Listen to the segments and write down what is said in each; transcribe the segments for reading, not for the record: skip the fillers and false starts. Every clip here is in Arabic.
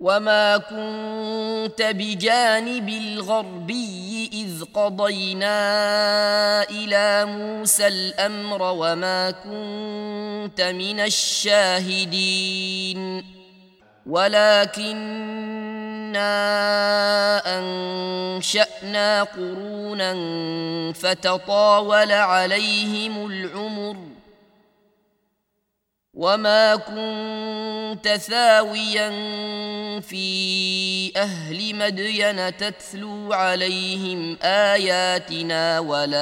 وما كنت بجانب الغربي إذ قضينا إلى موسى الأمر وما كنت من الشاهدين ولكننا أنشأنا قرونا فتطاول عليهم العمر وما كنت ثاويا في أهل مدين تتلو عليهم آياتنا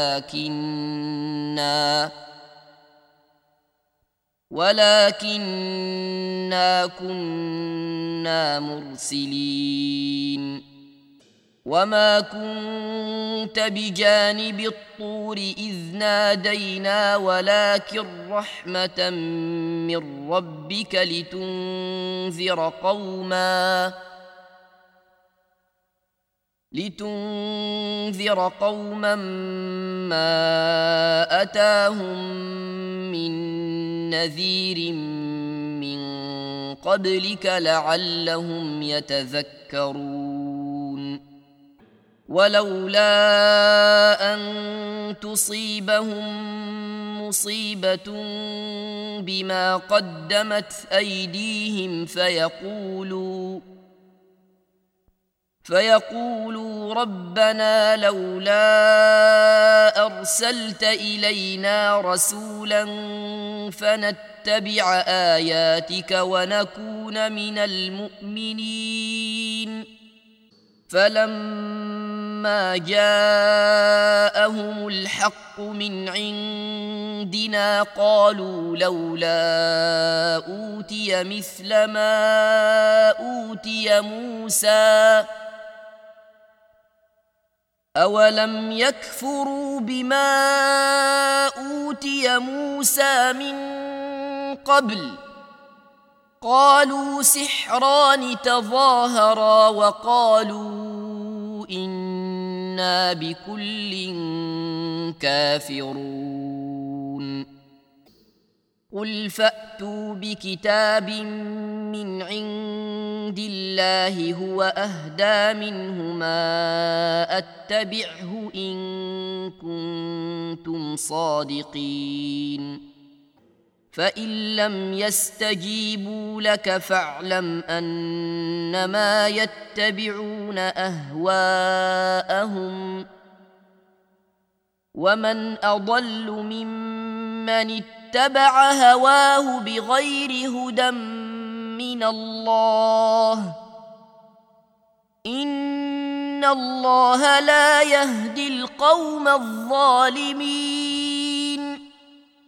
ولكننا كنا مرسلين وما كنت بجانب الطور إذ نادينا ولكن رحمة من ربك لتنذر قوما ما أتاهم من نذير من قبلك لعلهم يتذكرون ولولا أن تصيبهم مصيبة بما قدمت أيديهم فيقولوا ربنا لولا أرسلت إلينا رسولا فنتبع آياتك ونكون من المؤمنين فلما جاءهم الحق من عندنا قالوا لولا أوتي مثل ما أوتي موسى أولم يكفروا بما أوتي موسى من قبل قالوا سحران تظاهرا وقالوا إنا بكل كافرون قل فأتوا بكتاب من عند الله هو أهدى منهما أتبعه إن كنتم صادقين فإن لم يستجيبوا لك فاعلم أنما يتبعون أهواءهم ومن أضل ممن اتبع هواه بغير هدى من الله إن الله لا يهدي القوم الظالمين